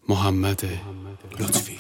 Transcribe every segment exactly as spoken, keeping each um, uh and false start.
محمد لطفی.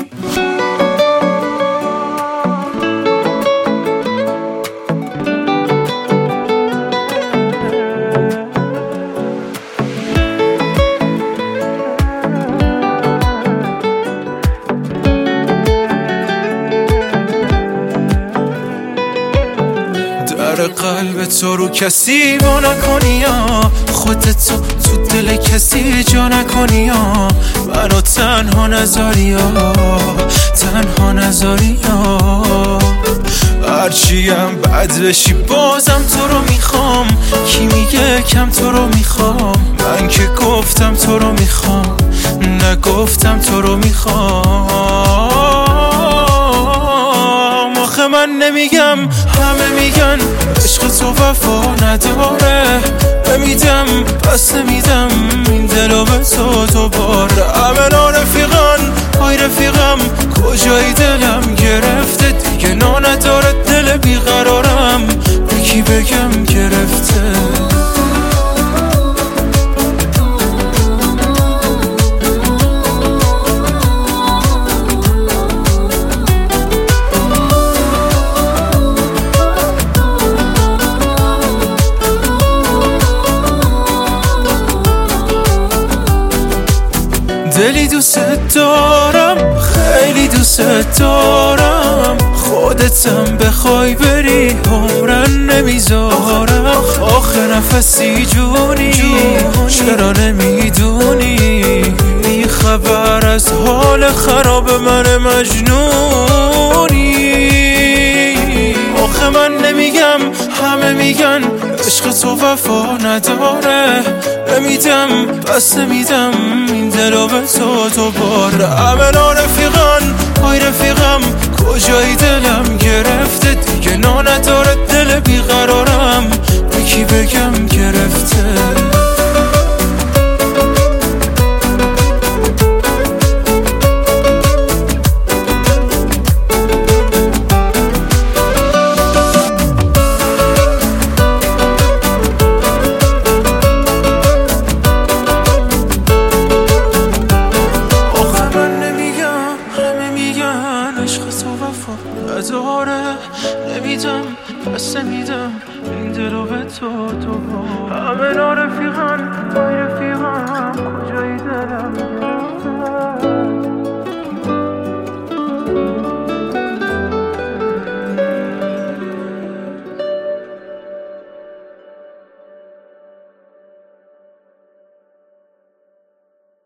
در قلب تو رو کسی با نکنی ها، خودت تو تو دل کسی جا نکنی ها، منو تنها نذاری ها، تنها نذاری ها. هرچیم بد بشی بازم تو رو میخوام، کی میگه کم تو رو میخوام، من که گفتم تو رو میخوام، نگفتم تو رو میخوام. آخه من نمیگم، همه میگن عشق تو وفا نداره، نمیدم پس نمیدم این دلو به تو دوباره. همه رفیقان های رفیقم کجای دلم گرفته، دیگه نا نداره دل بیقرارم، به کی بگم گرفته. دلی دوست دارم، خیلی دوست دارم، خودتم بخوای بری عمرن نمیذارم. آخه نفسی جونی چرا نمیدونی، بی خبر از حال خراب من مجنونی. آخه من نمیگم، همه میگن عشق تو وفا نداره، نمیدم پس نمیدم این دلو به تو دوباره. همه رفیقان های رفیقم کجای دلم گرفته، دیگه نا نداره دل بیقرارم، به کی بگم گرفته. نداره نمیدم پس نمیدم این دلو به تو تو. همه رفیقان های رفیقم کجای دلم